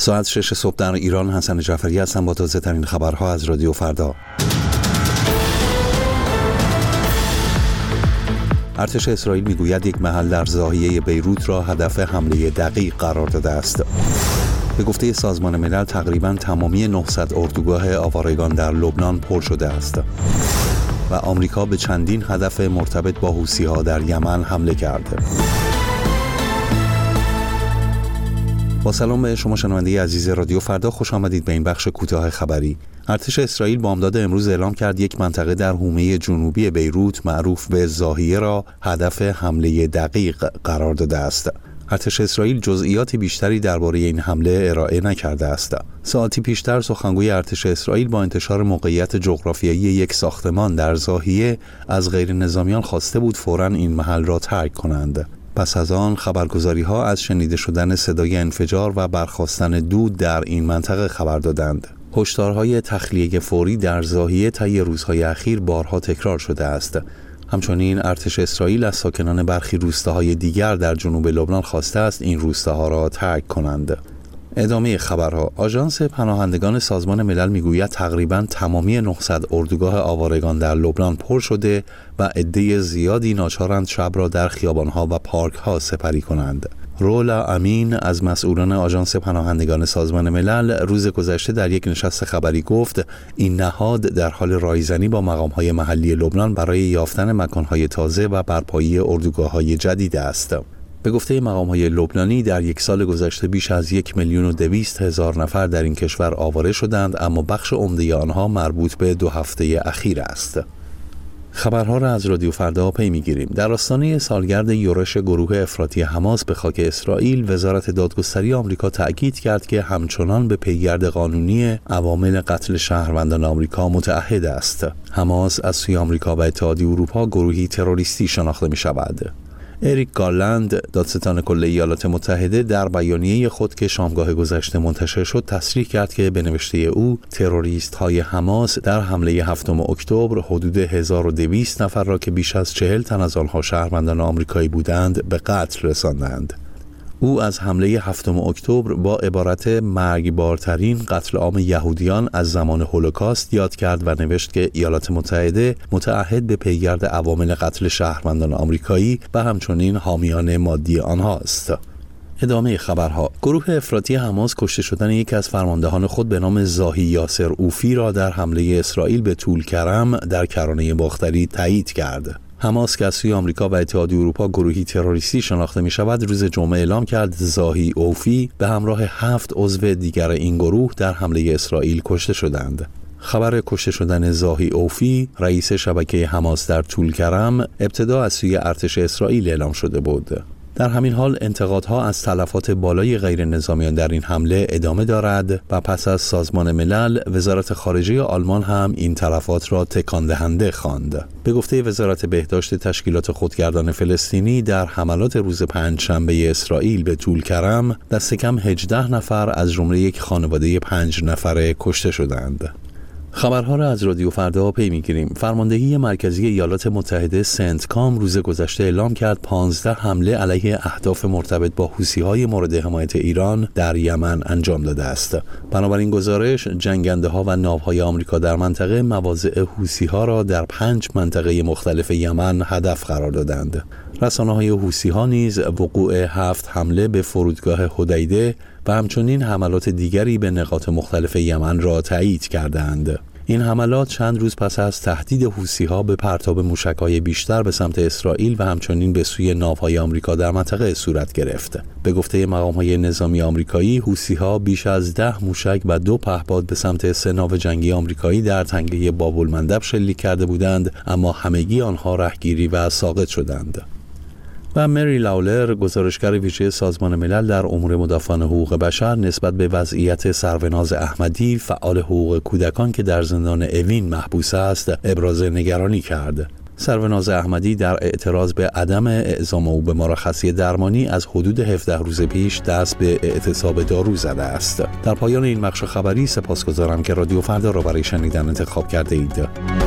ساعت 6 صبح در ایران. حسن جعفری هستم با تازه ترین خبرها از رادیو فردا. ارتش اسرائیل میگوید یک محل در ضاحیه بیروت را هدف حمله دقیق قرار داده است. به گفته سازمان ملل تقریباً تمامی 900 اردوگاه آوارگان در لبنان پر شده است و آمریکا به چندین هدف مرتبط با حوثی‌ها در یمن حمله کرده. با سلام به شما شنونده عزیز رادیو فردا، خوش آمدید به این بخش کوتاه خبری. ارتش اسرائیل بامداد امروز اعلام کرد یک منطقه در حومه جنوبی بیروت معروف به ضاحیه را هدف حمله دقیق قرار داده است. ارتش اسرائیل جزئیات بیشتری درباره این حمله ارائه نکرده است. ساعتی پیشتر سخنگوی ارتش اسرائیل با انتشار موقعیت جغرافیایی یک ساختمان در ضاحیه از غیر نظامیان خواسته بود فوراً این محل را ترک کنند. پس از آن خبرگزاری‌ها از شنیده شدن صدای انفجار و برخاستن دود در این منطقه خبر دادند. هشدارهای تخلیه فوری در ضاحیه طی روزهای اخیر بارها تکرار شده است. همچنین ارتش اسرائیل از ساکنان برخی روستاهای دیگر در جنوب لبنان خواسته است این روستاها را ترک کنند. ادامه خبرها. آژانس پناهندگان سازمان ملل میگوید تقریباً تمامی 900 اردوگاه آوارگان در لبنان پر شده و عده زیادی ناچارند شب را در خیابانها و پارکها سپری کنند. رولا امین از مسئولان آژانس پناهندگان سازمان ملل روز گذشته در یک نشست خبری گفت این نهاد در حال رایزنی با مقام‌های محلی لبنان برای یافتن مکان‌های تازه و برپایی اردوگاه‌های جدید است. به گفته مقام‌های لبنانی در یک سال گذشته بیش از 1,200,000 نفر در این کشور آواره شدند، اما بخش عمده آنها مربوط به 2 هفته اخیر است. خبرها را از رادیو فردا پی می‌گیریم. در آستانه سالگرد یورش گروه افراطی حماس به خاک اسرائیل، وزارت دادگستری آمریکا تأکید کرد که همچنان به پیگرد قانونی عوامل قتل شهروندان آمریکا متعهد است. حماس از سوی آمریکا و اتحادیه اروپا گروهی تروریستی شناخته می‌شود. اریک گارلند، دادستان کل ایالات متحده، در بیانیه خود که شامگاه گذشته منتشر شد تصریح کرد که به نوشته او تروریست‌های حماس در حمله 7 اکتبر حدود 1200 نفر را که بیش از 40 تن از آنها شهروندان آمریکایی بودند به قتل رساندند. او از حمله 7 اکتبر با عبارت مرگبارترین قتل عام یهودیان از زمان هولوکاست یاد کرد و نوشت که ایالات متحده متعهد به پیگرد عوامل قتل شهروندان آمریکایی و همچنین حامیان مادی آنها است. ادامه خبرها. گروه افراطی حماس کشته شدن یکی از فرماندهان خود به نام زاهی یاسر اوفی را در حمله اسرائیل به طولکرم در کرانه باختری تایید کرد. حماس که از سوی آمریکا و اتحادیه اروپا گروهی تروریستی شناخته می شود، روز جمعه اعلام کرد زاهی اوفی به همراه 7 عضو دیگر این گروه در حمله اسرائیل کشته شدند. خبر کشته شدن زاهی اوفی، رئیس شبکه حماس در طولکرم، ابتدا از سوی ارتش اسرائیل اعلام شده بود. در همین حال انتقادها از تلفات بالای غیر نظامیان در این حمله ادامه دارد و پس از سازمان ملل، وزارت خارجه آلمان هم این تلفات را تکان دهنده خواند. به گفته وزارت بهداشت تشکیلات خودگردان فلسطینی، در حملات روز پنجشنبه اسرائیل به طولکرم دست کم 18 نفر از جمله یک خانواده 5 نفره کشته شدند. خبرها را از رادیو فردا پی می‌گیریم. فرماندهی مرکزی ایالات متحده سنتکام روز گذشته اعلام کرد 15 حمله علیه اهداف مرتبط با حوثی‌های مورد حمایت ایران در یمن انجام داده است. بنابراین گزارش جنگنده‌ها و ناوهای آمریکا در منطقه مواضع حوثی‌ها را در 5 منطقه مختلف یمن هدف قرار دادند. رسانه‌های حوثی‌ها نیز وقوع 7 حمله به فرودگاه حدیده و همچنین حملات دیگری به نقاط مختلف یمن را تایید کردند. این حملات چند روز پس از تهدید حوثی‌ها به پرتاب موشک‌های بیشتر به سمت اسرائیل و همچنین به سوی ناوهای آمریکا در منطقه صورت گرفت. به گفته مقام‌های نظامی آمریکایی، حوثی‌ها بیش از 10 موشک و 2 پهپاد به سمت 3 ناو جنگی آمریکایی در تنگه باب‌المندب شلیک کرده بودند، اما همگی آنها رهگیری و ساقط شدند. و مری لاولر، گزارشگر ویژه سازمان ملل در امور مدافعان حقوق بشر، نسبت به وضعیت سروناز احمدی، فعال حقوق کودکان که در زندان اوین محبوس است، ابراز نگرانی کرد. سروناز احمدی در اعتراض به عدم اعزام او به مرخصی درمانی از حدود 17 روز پیش دست به اعتصاب دارو زده است. در پایان این بخش خبری سپاسگزارم که رادیو فردا را برای شنیدن انتخاب کرده اید.